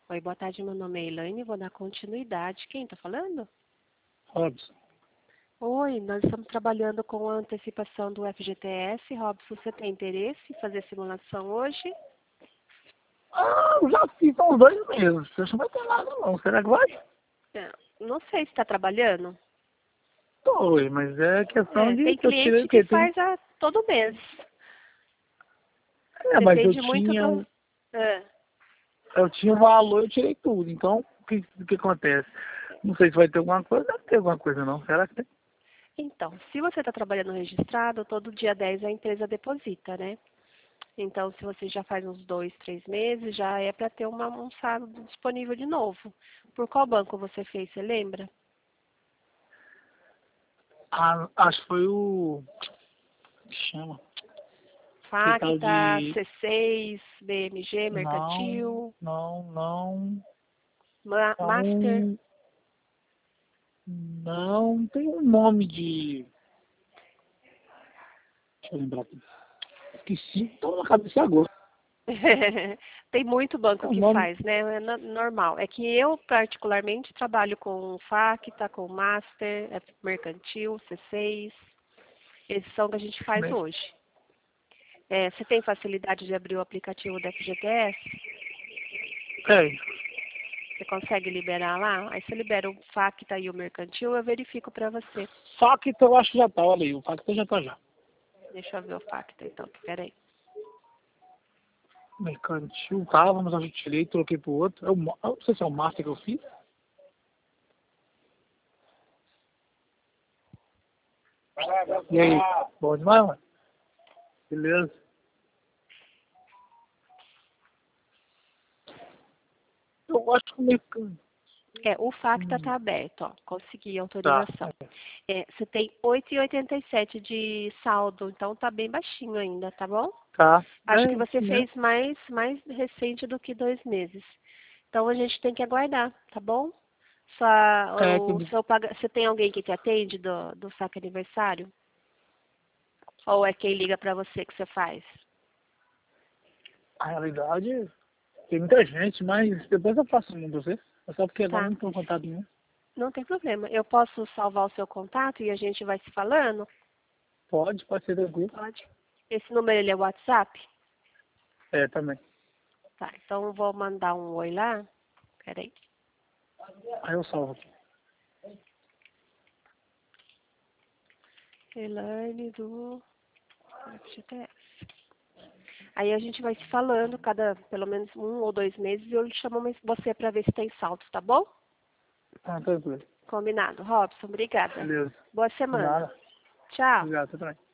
Oi, boa tarde, meu nome é Elaine, vou dar continuidade. Quem está falando? Robson. Oi, nós estamos trabalhando com a antecipação do FGTS. Robson, você tem interesse em fazer simulação hoje? Ah, já fiz há uns 2 meses. Você não vai ter nada não. Será que vai? Não sei se está trabalhando. Tô, mas é questão de Tem que eu tirei cliente o que quê? faz todo mês. Mas eu Depende muito tinha, do... É. eu tinha o valor, eu tirei tudo. Então, o que acontece? Não sei se vai ter alguma coisa, deve ter alguma coisa não. Será que tem? Então, se você está trabalhando registrado, todo dia 10 a empresa deposita, né? Então, se você já faz uns 2, 3 meses, já é para ter um saldo disponível de novo. Por qual banco você fez, você lembra? Ah, acho que foi o... que chama? Que tal Facta, de... C6, BMG, Não, Mercantil, não, não. Master. Não, não. Tem um nome de... Deixa eu lembrar aqui. Esqueci, tô na cabeça agora. Tem muito banco Tem um que nome... faz, né? É normal. É que eu, particularmente, trabalho com Facta, com Master, Mercantil, C6. Esses são que a gente faz hoje. Você tem facilidade de abrir o aplicativo da FGTS? Tem. Você consegue liberar lá? Aí você libera o Facta e o Mercantil, eu verifico para você. Facta eu acho que já tá, olha aí. O Facta já tá já. Deixa eu ver o Facta, então. Peraí. Mercantil tava, mas eu tirei, troquei pro outro. Eu não sei se é o Master que eu fiz. E aí? Bom demais, mano? Beleza. Eu acho que o Mercantil... O Facta está aberto, ó. Consegui a Tá. autorização. Você tem 8,87 de saldo, então tá bem baixinho ainda, tá bom? Tá. Acho que você Né? fez mais recente do que 2 meses. Então a gente tem que aguardar, tá bom? É, que Você tem alguém que te atende do saque aniversário? Ou é quem liga para você que você faz? a realidade tem muita gente, mas depois eu faço um pra você. É só porque agora Tá, não tem contato nenhum. não tem problema. Eu posso salvar o seu contato e a gente vai se falando? Pode ser tranquilo. Pode. Esse número ele é WhatsApp? É, também. Tá, então eu vou mandar um oi lá. Peraí. Aí eu salvo aqui. Elaine do FGTS. Aí a gente vai se falando, pelo menos 1 ou 2 meses, e eu chamo você para ver se tem salto, tá bom? Tá, tranquilo. Combinado. Robson, obrigada. Beleza. Boa De semana. nada. Tchau. Obrigado, você também.